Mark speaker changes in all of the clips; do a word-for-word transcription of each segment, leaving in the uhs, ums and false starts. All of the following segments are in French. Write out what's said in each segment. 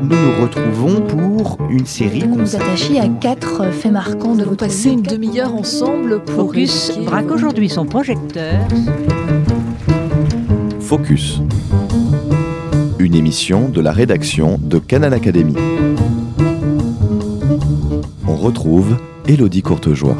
Speaker 1: nous nous retrouvons pour une série
Speaker 2: Vous nous
Speaker 1: consacrée...
Speaker 2: attachez à quatre faits marquants de
Speaker 3: Nous
Speaker 2: votre
Speaker 3: passer
Speaker 2: vie.
Speaker 3: une demi-heure ensemble pour
Speaker 4: Focus
Speaker 3: évoquer-
Speaker 4: braque aujourd'hui son projecteur.
Speaker 5: Focus. Une émission de la rédaction de Canal Académie. On retrouve Élodie Courtejoie.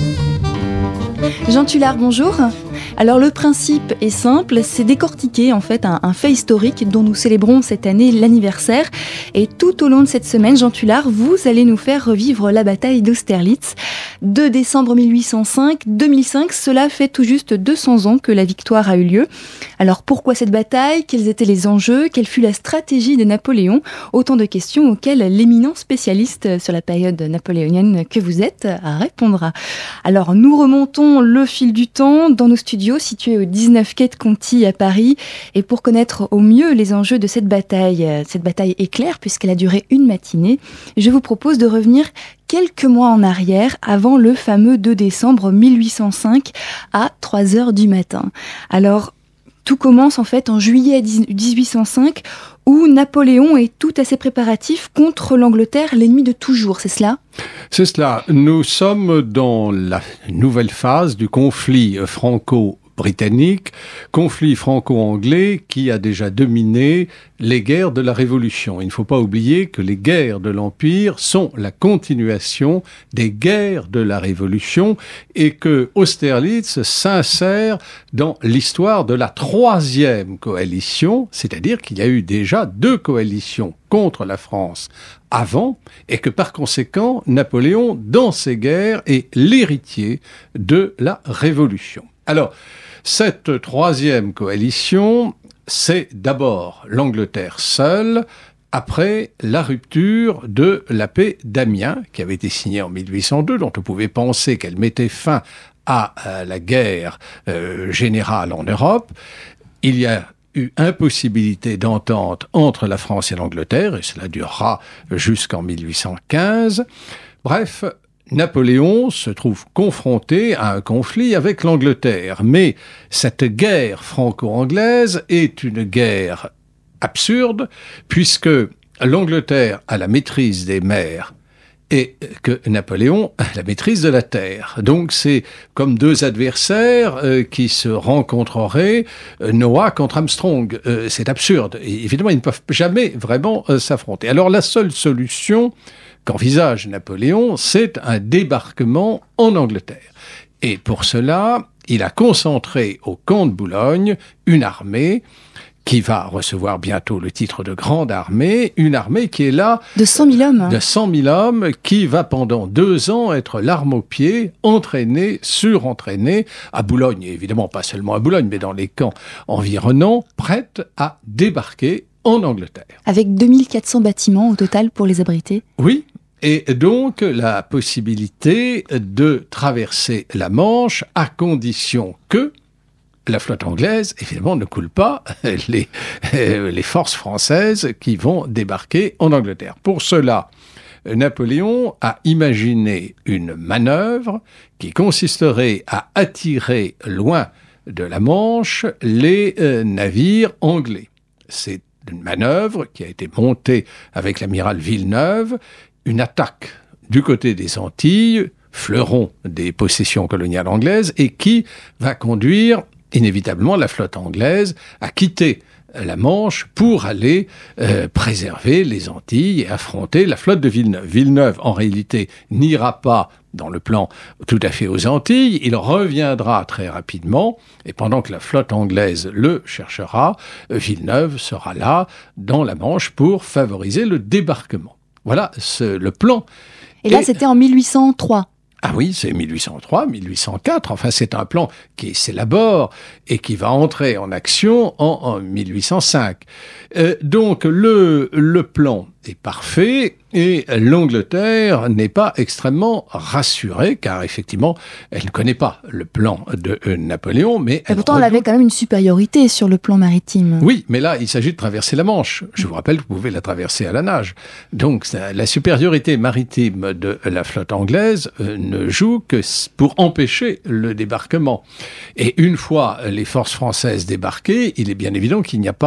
Speaker 2: Jean Tullard, bonjour. Alors le principe est simple, c'est décortiquer en fait un, un fait historique dont nous célébrons cette année l'anniversaire. Et tout au long de cette semaine, Jean Tullard, vous allez nous faire revivre la bataille d'Austerlitz. deux décembre mille huit cent cinq, deux mille cinq, cela fait tout juste deux cents ans que la victoire a eu lieu. Alors pourquoi cette bataille ? Quels étaient les enjeux ? Quelle fut la stratégie de Napoléon ? Autant de questions auxquelles l'éminent spécialiste sur la période napoléonienne que vous êtes répondra. Alors nous remontons le fil du temps dans nos studios situés au dix-neuf quai de Conti à Paris. Et pour connaître au mieux les enjeux de cette bataille, cette bataille éclair puisqu'elle a duré une matinée, je vous propose de revenir quelques mois en arrière, avant le fameux deux décembre mille huit cent cinq à trois heures du matin. Alors, tout commence en fait en juillet dix-huit cent cinq, où Napoléon est tout à ses préparatifs contre l'Angleterre, l'ennemi de toujours, c'est cela ?
Speaker 6: C'est cela. Nous sommes dans la nouvelle phase du conflit franco-britannique, conflit franco-anglais qui a déjà dominé les guerres de la Révolution. Il ne faut pas oublier que les guerres de l'Empire sont la continuation des guerres de la Révolution et que Austerlitz s'insère dans l'histoire de la troisième coalition, c'est-à-dire qu'il y a eu déjà deux coalitions contre la France avant, et que par conséquent, Napoléon, dans ses guerres, est l'héritier de la Révolution. Alors, cette troisième coalition, c'est d'abord l'Angleterre seule, après la rupture de la paix d'Amiens, qui avait été signée en mille huit cent deux, dont on pouvait penser qu'elle mettait fin à euh, la guerre euh, générale en Europe. Il y a eu impossibilité d'entente entre la France et l'Angleterre, et cela durera jusqu'en mille huit cent quinze. Bref, Napoléon se trouve confronté à un conflit avec l'Angleterre, mais cette guerre franco-anglaise est une guerre absurde, puisque l'Angleterre a la maîtrise des mers et que Napoléon a la maîtrise de la terre. Donc c'est comme deux adversaires euh, qui se rencontreraient, euh, Noah contre Armstrong. Euh, c'est absurde. Et évidemment, ils ne peuvent jamais vraiment euh, s'affronter. Alors la seule solution qu'envisage Napoléon, c'est un débarquement en Angleterre. Et pour cela, il a concentré au camp de Boulogne une armée qui va recevoir bientôt le titre de Grande Armée, une armée qui est là...
Speaker 2: De cent mille hommes.
Speaker 6: De cent mille hommes, qui va pendant deux ans être l'arme au pied, entraînée, surentraînée, à Boulogne, et évidemment pas seulement à Boulogne, mais dans les camps environnants, prête à débarquer en Angleterre.
Speaker 2: Avec deux mille quatre cents bâtiments au total pour les abriter.
Speaker 6: Oui, et donc la possibilité de traverser la Manche à condition que la flotte anglaise, évidemment, ne coule pas les, les forces françaises qui vont débarquer en Angleterre. Pour cela, Napoléon a imaginé une manœuvre qui consisterait à attirer loin de la Manche les euh, navires anglais. C'est une manœuvre qui a été montée avec l'amiral Villeneuve, une attaque du côté des Antilles, fleuron des possessions coloniales anglaises, et qui va conduire inévitablement la flotte anglaise à quitter la Manche pour aller euh, préserver les Antilles et affronter la flotte de Villeneuve. Villeneuve, en réalité, n'ira pas dans le plan tout à fait aux Antilles, il reviendra très rapidement, et pendant que la flotte anglaise le cherchera, Villeneuve sera là, dans la Manche, pour favoriser le débarquement. Voilà ce, le plan.
Speaker 2: Et là, et... c'était en mille huit cent trois.
Speaker 6: Ah oui, c'est mille huit cent trois, mille huit cent quatre, enfin c'est un plan qui s'élabore et qui va entrer en action en, en mille huit cent cinq. Euh, donc le, le plan est parfait et l'Angleterre n'est pas extrêmement rassurée car effectivement elle ne connaît pas le plan de euh, Napoléon, mais
Speaker 2: et pourtant redoute... elle avait quand même une supériorité sur le plan maritime.
Speaker 6: Oui, mais là il s'agit de traverser la Manche. Je vous rappelle que vous pouvez la traverser à la nage. Donc la supériorité maritime de la flotte anglaise euh, ne joue que pour empêcher le débarquement. Et une fois les forces françaises débarquées, il est bien évident qu'il n'y a pas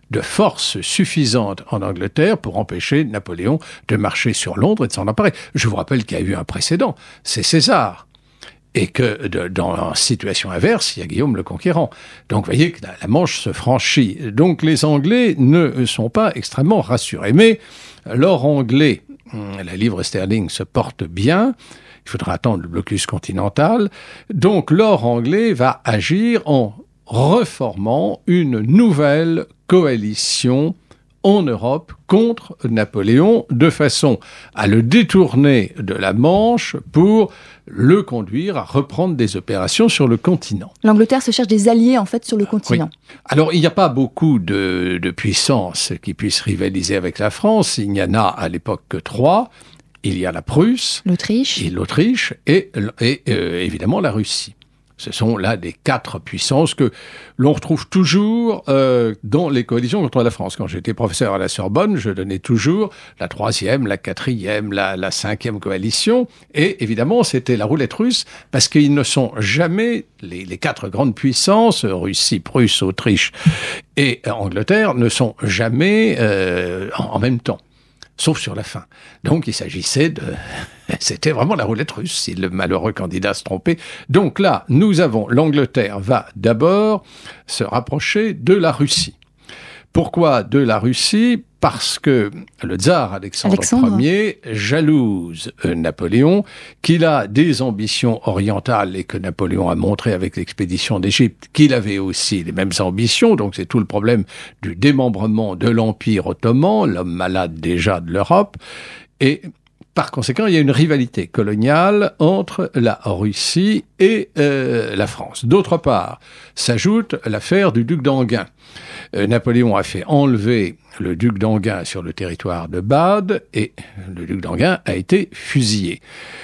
Speaker 6: de forces suffisantes en Angleterre pour empêcher Napoléon de marcher sur Londres et de s'en emparer. Je vous rappelle qu'il y a eu un précédent, c'est César. Et que de, dans une situation inverse, il y a Guillaume le Conquérant. Donc, vous voyez que la, la Manche se franchit. Donc, les Anglais ne sont pas extrêmement rassurés. Mais l'or anglais, la livre sterling se porte bien. Il faudra attendre le blocus continental. Donc, l'or anglais va agir en reformant une nouvelle coalition en Europe contre Napoléon, de façon à le détourner de la Manche pour le conduire à reprendre des opérations sur le continent.
Speaker 2: L'Angleterre se cherche des alliés, en fait, sur le continent.
Speaker 6: Oui. Alors, il n'y a pas beaucoup de, de puissances qui puissent rivaliser avec la France. Il n'y en a à l'époque que trois. Il y a la Prusse,
Speaker 2: l'Autriche,
Speaker 6: et l'Autriche et, et euh, évidemment la Russie. Ce sont là des quatre puissances que l'on retrouve toujours euh, dans les coalitions contre la France. Quand j'étais professeur à la Sorbonne, je donnais toujours la troisième, la quatrième, la, la cinquième coalition. Et évidemment, c'était la roulette russe, parce qu'ils ne sont jamais, les, les quatre grandes puissances, Russie, Prusse, Autriche et Angleterre, ne sont jamais euh, en, en même temps. Sauf sur la fin. Donc, il s'agissait de... C'était vraiment la roulette russe, si le malheureux candidat se trompait. Donc là, nous avons... L'Angleterre va d'abord se rapprocher de la Russie. Pourquoi de la Russie ? Parce que le tsar Alexandre, Alexandre. Ier jalouse Napoléon, qu'il a des ambitions orientales et que Napoléon a montré avec l'expédition d'Égypte qu'il avait aussi les mêmes ambitions. Donc c'est tout le problème du démembrement de l'Empire ottoman, l'homme malade déjà de l'Europe. Et par conséquent, il y a une rivalité coloniale entre la Russie et euh, la France. D'autre part, s'ajoute l'affaire du duc d'Enghien. Euh, Napoléon a fait enlever le duc d'Enghien sur le territoire de Bade et le duc d'Enghien a été fusillé.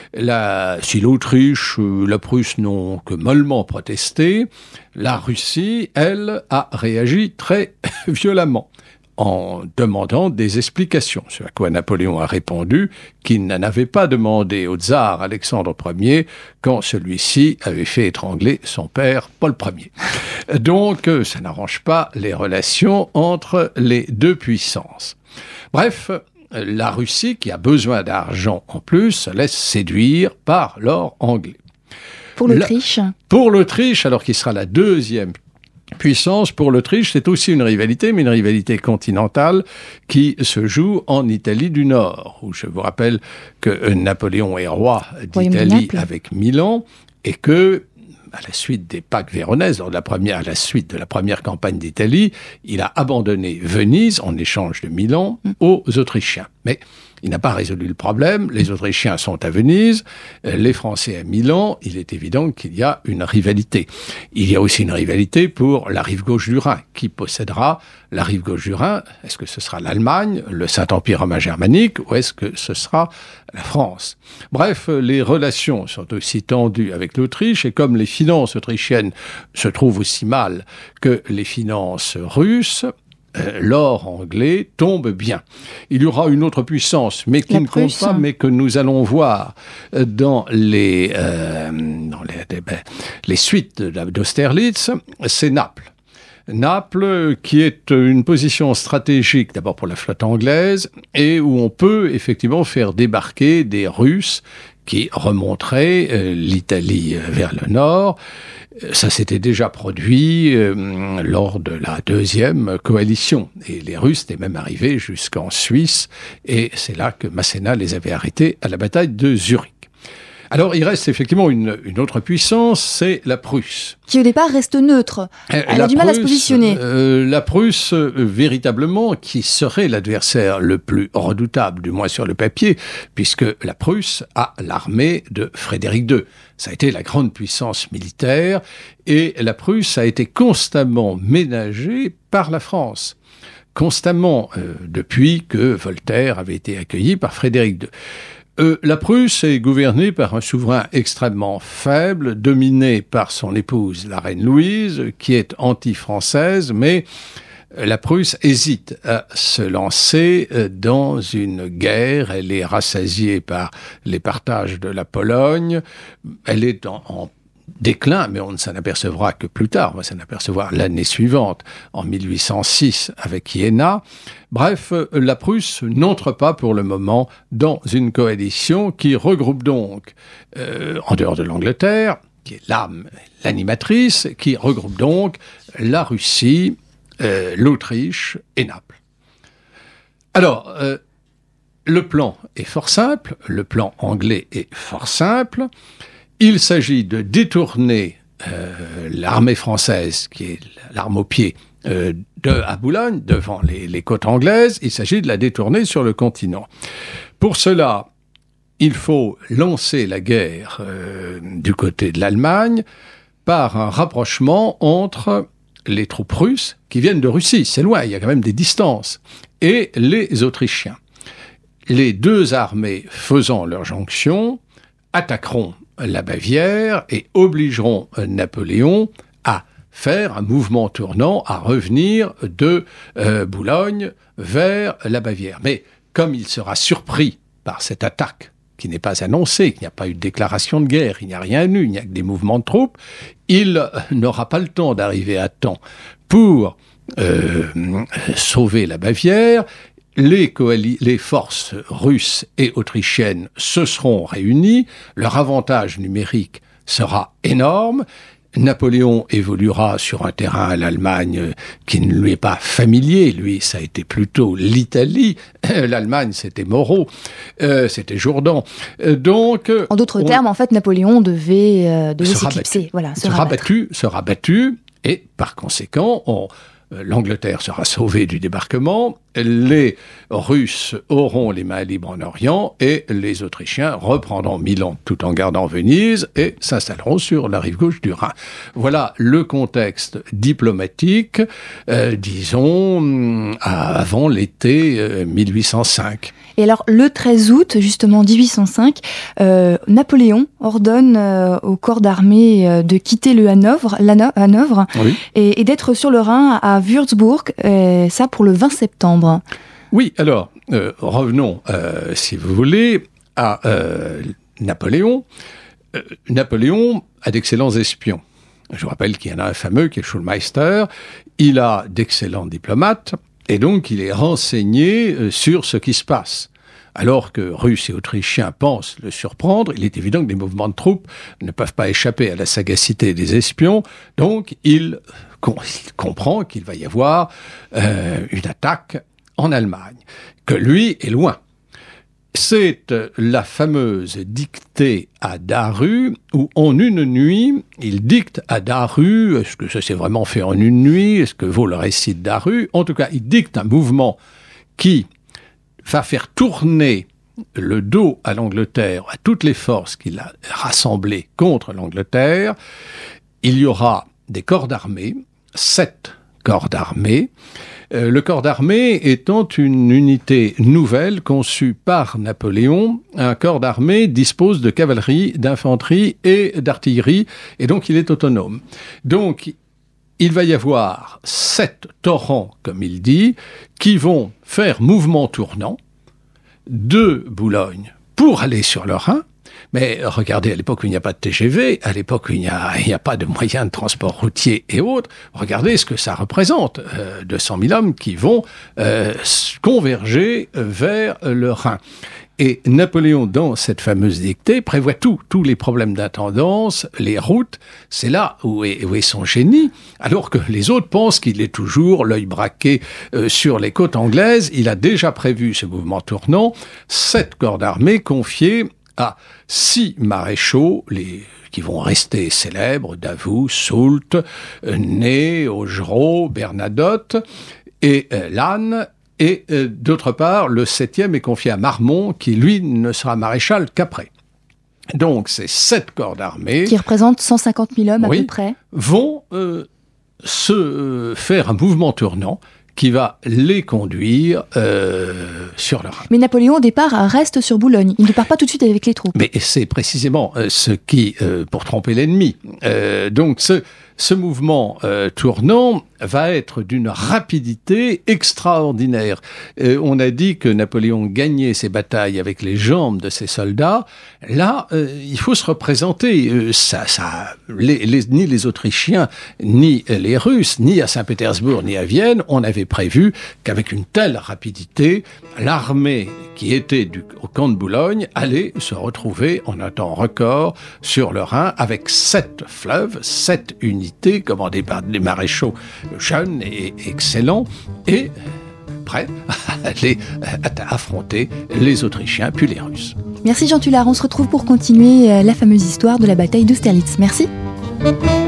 Speaker 6: La, si l'Autriche, euh, la Prusse n'ont que mollement protesté, la Russie, elle, a réagi très violemment en demandant des explications. Ce à quoi Napoléon a répondu qu'il n'en avait pas demandé au tsar Alexandre Ier quand celui-ci avait fait étrangler son père Paul Ier. Donc, ça n'arrange pas les relations entre les deux puissances. Bref, la Russie, qui a besoin d'argent en plus, se laisse séduire par l'or anglais.
Speaker 2: Pour l'Autriche la,
Speaker 6: Pour l'Autriche, alors qu'il sera la deuxième puissance, pour l'Autriche, c'est aussi une rivalité, mais une rivalité continentale qui se joue en Italie du Nord, où je vous rappelle que Napoléon est roi d'Italie avec Milan, et que, à la suite des Pâques véronaises, lors de la première, à la suite de la première campagne d'Italie, il a abandonné Venise en échange de Milan aux Autrichiens. Mais il n'a pas résolu le problème. Les Autrichiens sont à Venise, les Français à Milan. Il est évident qu'il y a une rivalité. Il y a aussi une rivalité pour la rive gauche du Rhin. Qui possédera la rive gauche du Rhin? Est-ce que ce sera l'Allemagne, le Saint-Empire romain germanique, ou est-ce que ce sera la France? Bref, les relations sont aussi tendues avec l'Autriche, et comme les finances autrichiennes se trouvent aussi mal que les finances russes, Euh, l'or anglais tombe bien. Il y aura une autre puissance, mais qui
Speaker 2: la
Speaker 6: ne compte
Speaker 2: Prusse.
Speaker 6: pas, mais que nous allons voir dans les, euh, dans les, ben, les suites d'Austerlitz, c'est Naples. Naples, qui est une position stratégique d'abord pour la flotte anglaise, et où on peut effectivement faire débarquer des Russes qui remonteraient euh, l'Italie vers le nord. Ça s'était déjà produit euh, lors de la deuxième coalition. Et les Russes étaient même arrivés jusqu'en Suisse, et c'est là que Masséna les avait arrêtés à la bataille de Zurich. Alors, il reste effectivement une, une autre puissance, c'est la Prusse.
Speaker 2: Qui au départ reste neutre. Elle
Speaker 6: la
Speaker 2: a du mal
Speaker 6: Prusse,
Speaker 2: à se positionner.
Speaker 6: Euh, la Prusse, euh, véritablement, qui serait l'adversaire le plus redoutable, du moins sur le papier, puisque la Prusse a l'armée de Frédéric deux. Ça a été la grande puissance militaire, et la Prusse a été constamment ménagée par la France. Constamment, euh, depuis que Voltaire avait été accueilli par Frédéric deux. Euh, la Prusse est gouvernée par un souverain extrêmement faible, dominé par son épouse, la reine Louise, qui est anti-française, mais la Prusse hésite à se lancer dans une guerre. Elle est rassasiée par les partages de la Pologne. Elle est en, en déclin, mais on ne s'en apercevra que plus tard. On va s'en apercevoir l'année suivante, en mille huit cent six, avec Iéna. Bref, la Prusse n'entre pas pour le moment dans une coalition qui regroupe donc, euh, en dehors de l'Angleterre, qui est l'âme, l'animatrice, qui regroupe donc la Russie, euh, l'Autriche et Naples. Alors, euh, le plan est fort simple, le plan anglais est fort simple. Il s'agit de détourner euh, l'armée française, qui est l'arme au pied, euh, de, à Boulogne, devant les, les côtes anglaises. Il s'agit de la détourner sur le continent. Pour cela, il faut lancer la guerre euh, du côté de l'Allemagne par un rapprochement entre les troupes russes, qui viennent de Russie, c'est loin, il y a quand même des distances, et les Autrichiens. Les deux armées faisant leur jonction attaqueront la Bavière et obligeront Napoléon à faire un mouvement tournant, à revenir de euh, Boulogne vers la Bavière. Mais comme il sera surpris par cette attaque qui n'est pas annoncée, qu'il n'y a pas eu de déclaration de guerre, il n'y a rien eu, il n'y a que des mouvements de troupes, il n'aura pas le temps d'arriver à temps pour euh, sauver la Bavière. Les, coali- les forces russes et autrichiennes se seront réunies, leur avantage numérique sera énorme. Napoléon évoluera sur un terrain à l'Allemagne qui ne lui est pas familier. Lui, ça a été plutôt l'Italie. L'Allemagne, c'était Moreau, euh, c'était Jourdan. Euh, donc,
Speaker 2: en d'autres
Speaker 6: on...
Speaker 2: termes, en fait, Napoléon devait, euh, devait s'éclipser. Voilà, se,
Speaker 6: se rabattu, se rabattu, et par conséquent, on... l'Angleterre sera sauvée du débarquement, les Russes auront les mains libres en Orient et les Autrichiens reprendront Milan tout en gardant Venise et s'installeront sur la rive gauche du Rhin. Voilà le contexte diplomatique, euh, disons, avant l'été euh, mille huit cent cinq.
Speaker 2: Et alors, le treize août, justement, mille huit cent cinq, euh, Napoléon ordonne euh, au corps d'armée euh, de quitter le Hanovre, Hanovre oui. et, et d'être sur le Rhin à Würzburg, euh, ça pour le vingt septembre.
Speaker 6: Oui, alors, euh, revenons, euh, si vous voulez, à euh, Napoléon. Euh, Napoléon a d'excellents espions. Je vous rappelle qu'il y en a un fameux qui est Schulmeister. Il a d'excellents diplomates. Et donc, il est renseigné euh, sur ce qui se passe. Alors que Russes et Autrichiens pensent le surprendre, il est évident que des mouvements de troupes ne peuvent pas échapper à la sagacité des espions. Donc, il, com- il comprend qu'il va y avoir euh, une attaque en Allemagne, que lui est loin. C'est la fameuse dictée à Daru, où en une nuit, il dicte à Daru, est-ce que ça s'est vraiment fait en une nuit, est-ce que vaut le récit de Daru? En tout cas, il dicte un mouvement qui va faire tourner le dos à l'Angleterre, à toutes les forces qu'il a rassemblées contre l'Angleterre. Il y aura des corps d'armée, sept corps d'armée, Euh, le corps d'armée étant une unité nouvelle conçue par Napoléon. Un corps d'armée dispose de cavalerie, d'infanterie et d'artillerie, et donc il est autonome. Donc, il va y avoir sept torrents, comme il dit, qui vont faire mouvement tournant de Boulogne pour aller sur le Rhin. Mais regardez, à l'époque où il n'y a pas de T G V, à l'époque où il n'y a, il n'y a pas de moyens de transport routier et autres, regardez ce que ça représente. Euh, deux cent mille hommes qui vont euh, converger vers le Rhin. Et Napoléon, dans cette fameuse dictée, prévoit tout, tous les problèmes d'intendance, les routes. C'est là où est, où est son génie, alors que les autres pensent qu'il est toujours l'œil braqué euh, sur les côtes anglaises. Il a déjà prévu ce mouvement tournant, sept corps d'armée confiés à six maréchaux, les, qui vont rester célèbres, Davout, Soult, Ney, Augereau, Bernadotte et euh, Lannes. Et euh, d'autre part, le septième est confié à Marmont, qui lui ne sera maréchal qu'après. Donc ces sept corps d'armée,
Speaker 2: qui représentent cent cinquante mille hommes à
Speaker 6: oui,
Speaker 2: peu près,
Speaker 6: vont euh, se euh, faire un mouvement tournant qui va les conduire euh, sur le Rhin.
Speaker 2: Mais Napoléon, au départ, reste sur Boulogne. Il ne part pas tout de suite avec les troupes.
Speaker 6: Mais c'est précisément euh, ce qui, euh, pour tromper l'ennemi. Euh, donc, ce, ce mouvement euh, tournant va être d'une rapidité extraordinaire. Euh, on a dit que Napoléon gagnait ses batailles avec les jambes de ses soldats. Là, euh, il faut se représenter. Euh, ça, ça, les, les, ni les Autrichiens, ni les Russes, ni à Saint-Pétersbourg, ni à Vienne, on avait prévu qu'avec une telle rapidité, l'armée qui était du, au camp de Boulogne allait se retrouver en un temps record sur le Rhin avec sept fleuves, sept unités commandées par des maréchaux jeunes et excellents et prêts à aller affronter les Autrichiens puis les Russes.
Speaker 2: Merci Jean Tullard, on se retrouve pour continuer la fameuse histoire de la bataille d'Austerlitz. Merci.